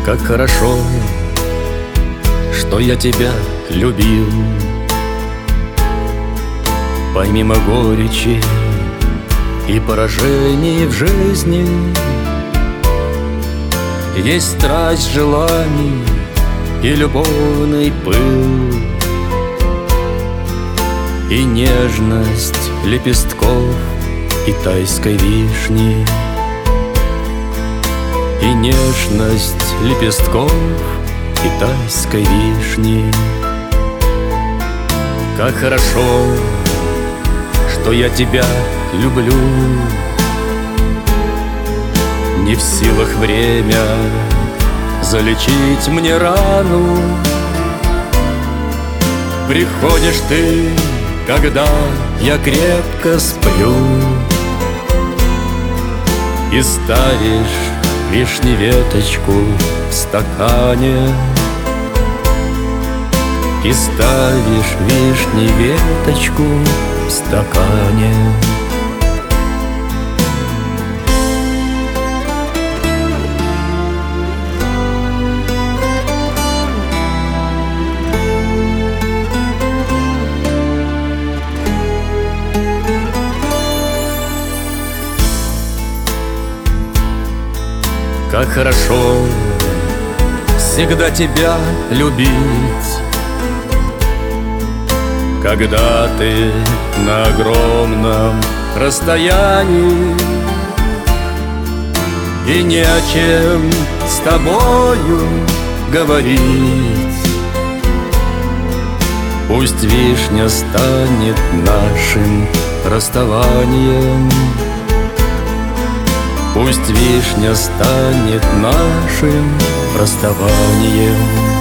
Как хорошо, что я тебя любил. Помимо горечи и поражений в жизни, есть страсть желаний и любовный пыл, и нежность лепестков и тайской вишни, и нежность лепестков и тайской вишни. Как хорошо, что я тебя люблю. Не в силах время залечить мне рану. Приходишь ты, когда я крепко сплю, и ставишь вишни веточку в стакане, и ставишь вишни веточку в стакане. Как хорошо всегда тебя любить, когда ты на огромном расстоянии, и не о чем с тобою говорить. Пусть вишня станет нашим расставанием, пусть вишня станет нашим расставанием.